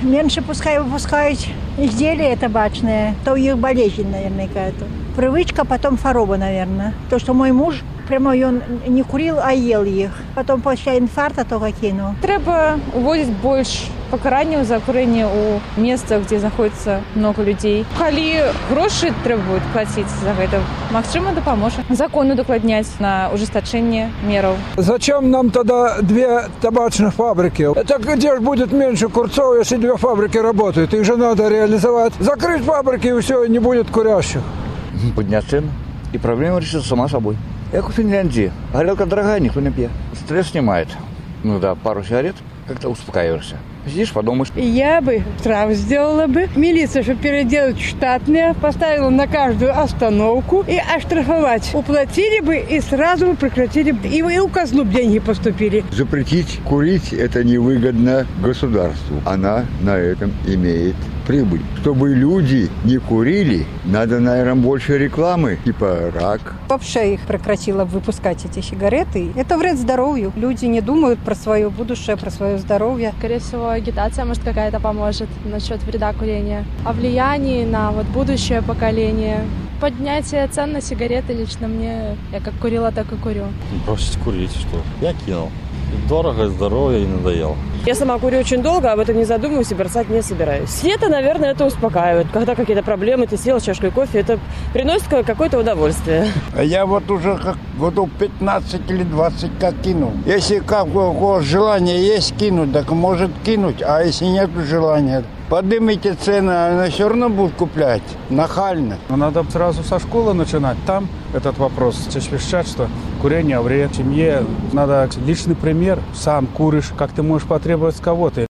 Меньше пускай выпускают изделия табачные, то у них болезнь, наверное, какая-то. Привычка, потом хвороба, наверное. То, что мой муж прямо он не курил, а ел их. Потом после инфаркта только кинул. Треба уводить больше покарання за курение у местах, где находится много людей. Коли гроши треба будет платить за это, магчыма дапаможа. Закон удакладняць на ужесточение меров. Зачем нам тогда две табачных фабрики? Так где же будет меньше курцов, если две фабрики работают? Их же надо реализовать. Закрыть фабрики, и все, не будет курящих. Поднять цену, и проблема решится сама собой. Как у Финляндии. Горелка дорогая, никто не пьет. Стресс снимает. Ну да, пару сигарет, как-то успокаиваешься. Сидишь, подумаешь. Я бы штраф сделала бы. Милиция, чтобы переделать штатные, поставила на каждую остановку и оштрафовать. Уплатили бы и сразу бы прекратили бы. И в казну деньги поступили. Запретить курить – это невыгодно государству. Она на этом имеет прибыль. Чтобы люди не курили, надо, наверное, больше рекламы, типа рак. Вообще их прекратила выпускать, эти сигареты. Это вред здоровью. Люди не думают про свое будущее, про свое здоровье. Скорее всего, агитация, может, какая-то поможет насчет вреда курения. О влиянии на будущее поколение. Поднятие цен на сигареты лично мне, я как курила, так и курю. Бросить курить, что? Я кинул. Дорого, здоровье и надоело. Я сама курю очень долго, об этом не задумываюсь и бросать не собираюсь. Где-то, наверное, это успокаивает. Когда какие-то проблемы, ты съел чашку кофе, это приносит какое-то удовольствие. Я вот уже как годов 15 или 20 как кинул. Если какое желание есть кинуть, так может кинуть, а если нет желания, поднимите цены, она все равно будут куплять. Нахально. Но надо сразу со школы начинать. Там этот вопрос освещать, что курение вред семье. Надо личный пример. Сам куришь, как ты можешь потребовать с кого-то.